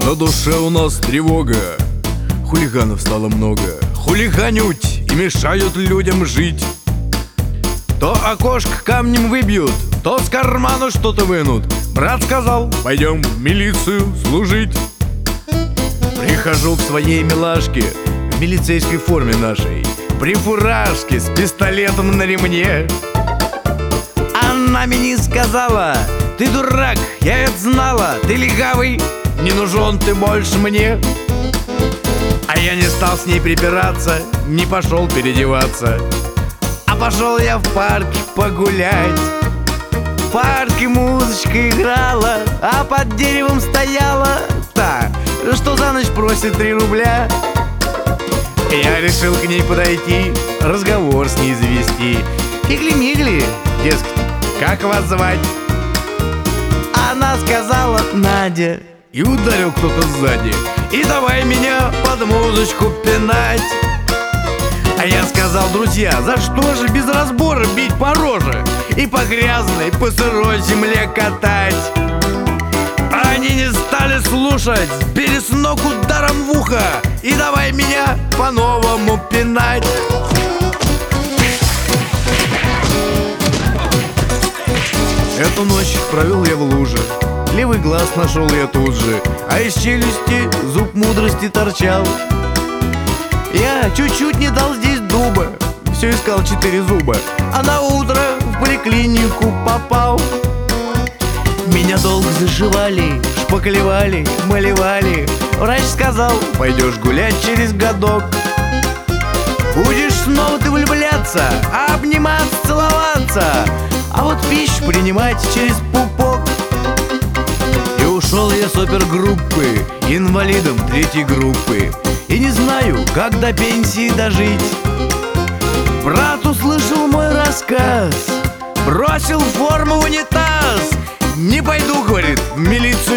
На душе у нас тревога, хулиганов стало много. Хулиганють и мешают людям жить. То окошко камнем выбьют, то с кармана что-то вынут. Брат сказал, пойдем в милицию служить. Прихожу к своей милашке в милицейской форме нашей, при фуражке с пистолетом на ремне. Она мне сказала: ты дурак, я это знала, ты легавый, не нужен ты больше мне. А я не стал с ней припираться, не пошел переодеваться, а пошел я в парк погулять. В парке музычка играла, а под деревом стояла та, что за ночь просит 3 рубля. Я решил к ней подойти, разговор с ней завести. Фигли-мигли, дескать, как вас звать? Она сказала: Надя. И ударил кто-то сзади, и давай меня под музычку пинать. А я сказал: друзья, за что же без разбора бить по роже и по грязной, по сырой земле катать? Они не стали слушать, били с ног ударом в ухо, и давай меня по-новому пинать. Эту ночь провел я в луже, левый глаз нашел я тут же, а из челюсти зуб мудрости торчал. Я чуть-чуть не дал здесь дуба, все искал 4 зуба, а на утро в поликлинику попал. Меня долго зашивали, шпаклевали, малевали. Врач сказал: пойдешь гулять через годок. Будешь снова ты влюбляться, обниматься, целоваться, а вот пищу принимать через пупок. И ушел я с опергруппы инвалидом 3-й группы, и не знаю, как до пенсии дожить. Брат услышал мой рассказ, бросил форму в унитаз. Не пойду, говорит, в милицию